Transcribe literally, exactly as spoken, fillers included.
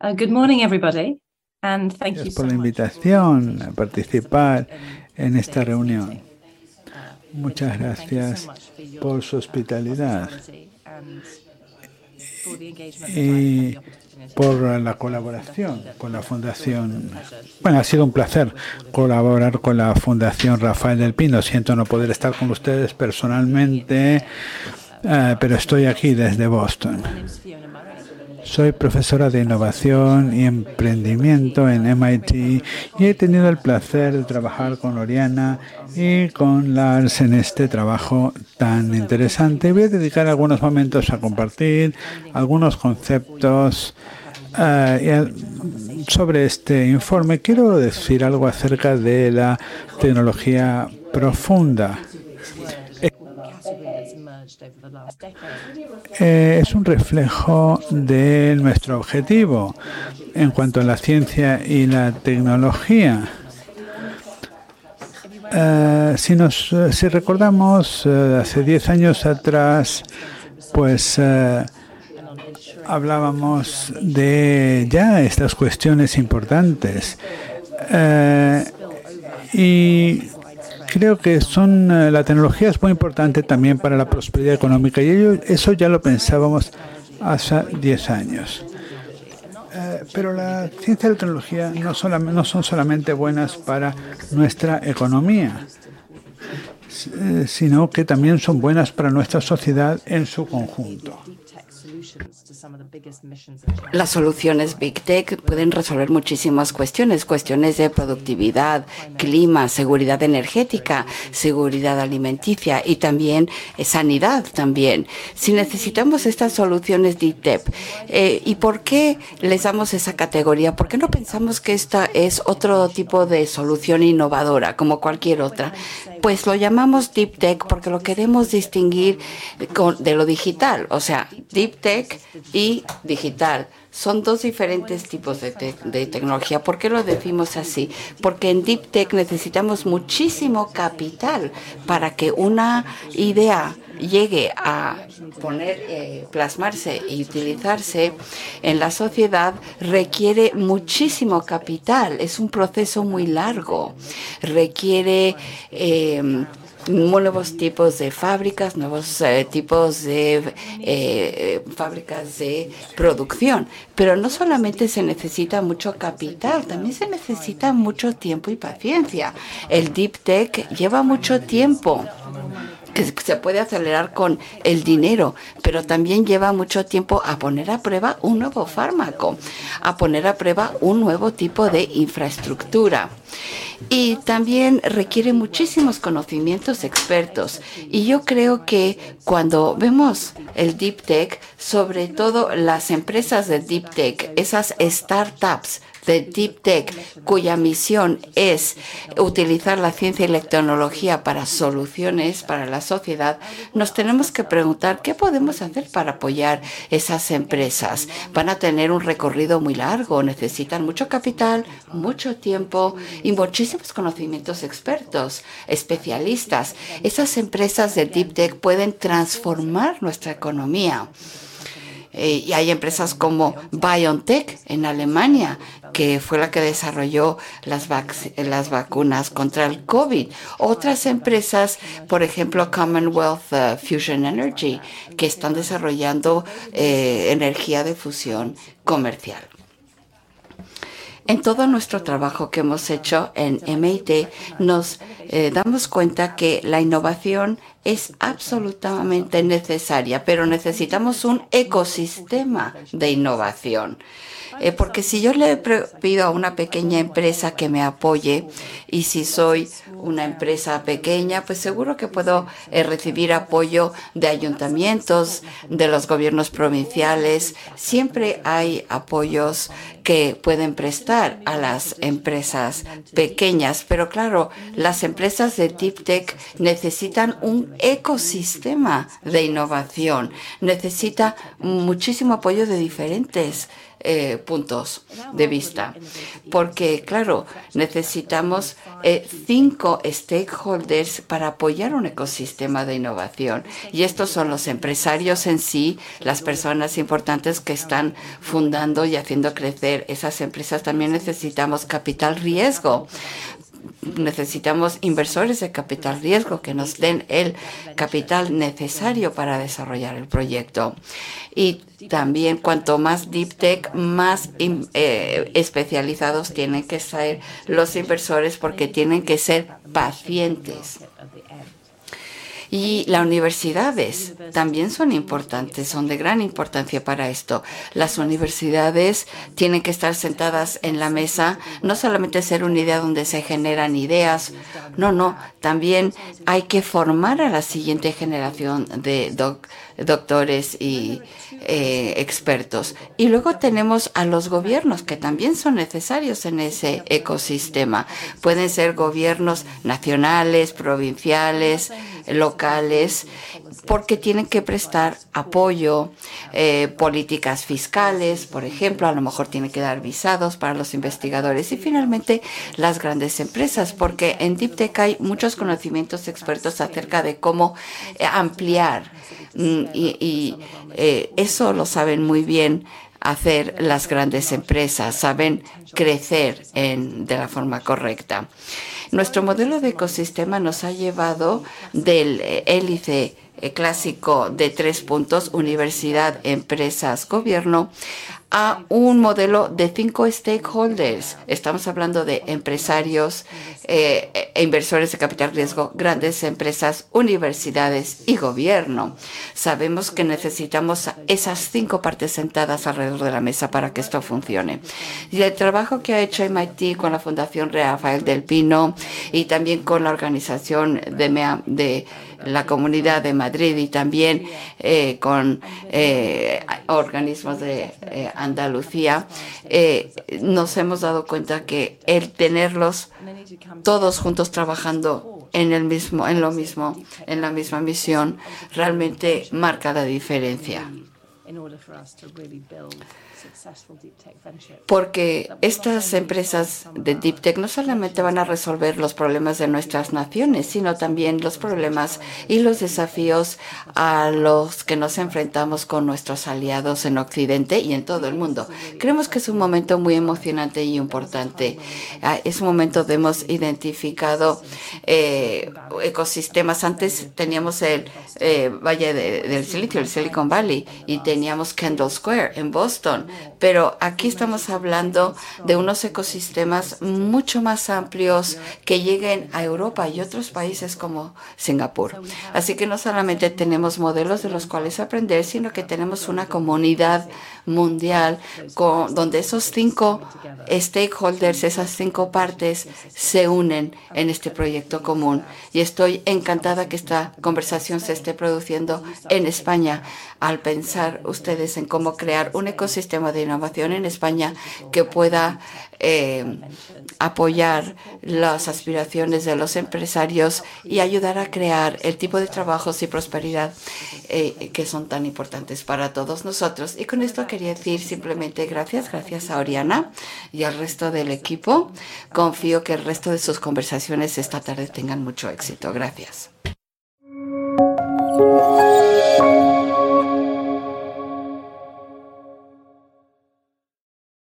Uh, good morning, everybody, and thank you Gracias so por la much invitación a participar en esta reunión. Muchas gracias por su hospitalidad y por la colaboración con la Fundación. Bueno, ha sido un placer colaborar con la Fundación Rafael del Pino. Siento no poder estar con ustedes personalmente, uh, pero estoy aquí desde Boston. Soy profesora de innovación y emprendimiento en M I T y he tenido el placer de trabajar con Oriana y con Lars en este trabajo tan interesante. Voy a dedicar algunos momentos a compartir algunos conceptos uh, y a, sobre este informe. Quiero decir algo acerca de la tecnología profunda. Eh, es un reflejo de nuestro objetivo en cuanto a la ciencia y la tecnología. Uh, si, nos, uh, si recordamos, uh, hace diez años atrás, pues uh, hablábamos de ya estas cuestiones importantes. Uh, y Creo que son uh, la tecnología es muy importante también para la prosperidad económica y ello, eso ya lo pensábamos hace diez años. Uh, pero la ciencia y la tecnología no, solamente, no son solamente buenas para nuestra economía, sino que también son buenas para nuestra sociedad en su conjunto. Las soluciones Big Tech pueden resolver muchísimas cuestiones, cuestiones de productividad, clima, seguridad energética, seguridad alimenticia y también eh, sanidad también. Si necesitamos estas soluciones Deep Tech, eh, ¿y por qué les damos esa categoría? ¿Por qué no pensamos que esta es otro tipo de solución innovadora como cualquier otra? Pues lo llamamos Deep Tech porque lo queremos distinguir con, de lo digital, o sea, Deep Tech y digital. Son dos diferentes tipos de, te de tecnología. ¿Por qué lo decimos así? Porque en Deep Tech necesitamos muchísimo capital para que una idea llegue a poner, eh, plasmarse y utilizarse en la sociedad. Requiere muchísimo capital. Es un proceso muy largo. Requiere eh, nuevos tipos de fábricas, nuevos eh, tipos de eh, fábricas de producción. Pero no solamente se necesita mucho capital, también se necesita mucho tiempo y paciencia. El Deep Tech lleva mucho tiempo, que se puede acelerar con el dinero, pero también lleva mucho tiempo a poner a prueba un nuevo fármaco, a poner a prueba un nuevo tipo de infraestructura. Y también requiere muchísimos conocimientos expertos. Y yo creo que cuando vemos el Deep Tech, sobre todo las empresas de Deep Tech, esas startups de Deep Tech, cuya misión es utilizar la ciencia y la tecnología para soluciones para la sociedad, nos tenemos que preguntar qué podemos hacer para apoyar esas empresas. Van a tener un recorrido muy largo, necesitan mucho capital, mucho tiempo y muchísimos conocimientos expertos, especialistas. Esas empresas de Deep Tech pueden transformar nuestra economía. Eh, y hay empresas como BioNTech en Alemania, que fue la que desarrolló las, vac las vacunas contra el COVID. Otras empresas, por ejemplo, Commonwealth uh, Fusion Energy, que están desarrollando eh, energía de fusión comercial. En todo nuestro trabajo que hemos hecho en M I T, nos eh, damos cuenta que la innovación es absolutamente necesaria, pero necesitamos un ecosistema de innovación. Eh, porque si yo le pido a una pequeña empresa que me apoye, y si soy una empresa pequeña, pues seguro que puedo eh, recibir apoyo de ayuntamientos, de los gobiernos provinciales. Siempre hay apoyos que pueden prestar a las empresas pequeñas, pero claro, las empresas de Deep Tech necesitan un ecosistema de innovación, necesita muchísimo apoyo de diferentes eh, puntos de vista. Porque, claro, necesitamos eh, cinco stakeholders para apoyar un ecosistema de innovación. Y estos son los empresarios en sí, las personas importantes que están fundando y haciendo crecer esas empresas. También necesitamos capital riesgo. Necesitamos inversores de capital riesgo que nos den el capital necesario para desarrollar el proyecto. Y también, cuanto más deep tech, más eh, especializados tienen que ser los inversores, porque tienen que ser pacientes. Y las universidades también son importantes, son de gran importancia para esto. Las universidades tienen que estar sentadas en la mesa, no solamente ser una idea donde se generan ideas, no, no, también hay que formar a la siguiente generación de doc, doctores y eh, expertos. Y luego tenemos a los gobiernos, que también son necesarios en ese ecosistema. Pueden ser gobiernos nacionales, provinciales, locales, porque tienen que prestar apoyo, eh, políticas fiscales, por ejemplo, a lo mejor tienen que dar visados para los investigadores, y finalmente las grandes empresas, porque en Deep Tech hay muchos conocimientos expertos acerca de cómo eh, ampliar, mm, y, y eh, eso lo saben muy bien hacer las grandes empresas, saben crecer en, de la forma correcta. Nuestro modelo de ecosistema nos ha llevado del hélice clásico de tres puntos, universidad, empresas, gobierno, a un modelo de cinco stakeholders. Estamos hablando de empresarios, eh, e inversores de capital riesgo, grandes empresas, universidades y gobierno. Sabemos que necesitamos esas cinco partes sentadas alrededor de la mesa para que esto funcione. Y el trabajo que ha hecho M I T con la Fundación Rafael del Pino y también con la organización de, MEA, de la Comunidad de Madrid, y también eh, con eh, organismos de eh, Andalucía, eh, nos hemos dado cuenta que el tenerlos todos juntos trabajando en el mismo, en lo mismo, en la misma misión, realmente marca la diferencia. Porque estas empresas de Deep Tech no solamente van a resolver los problemas de nuestras naciones, sino también los problemas y los desafíos a los que nos enfrentamos con nuestros aliados en Occidente y en todo el mundo. Creemos que es un momento muy emocionante y importante. Es un momento donde hemos identificado eh, ecosistemas. Antes teníamos el eh, Valle de, del Silicio, el Silicon Valley, y teníamos Kendall Square en Boston, pero aquí estamos hablando de unos ecosistemas mucho más amplios que lleguen a Europa y otros países como Singapur. Así que no solamente tenemos modelos de los cuales aprender, sino que tenemos una comunidad mundial con, donde esos cinco stakeholders, esas cinco partes, se unen en este proyecto común. Y estoy encantada que esta conversación se esté produciendo en España, al pensar ustedes en cómo crear un ecosistema de innovación en España que pueda eh, apoyar las aspiraciones de los empresarios y ayudar a crear el tipo de trabajos y prosperidad eh, que son tan importantes para todos nosotros. Y con esto quería decir simplemente gracias, gracias a Oriana y al resto del equipo. Confío que el resto de sus conversaciones esta tarde tengan mucho éxito. Gracias.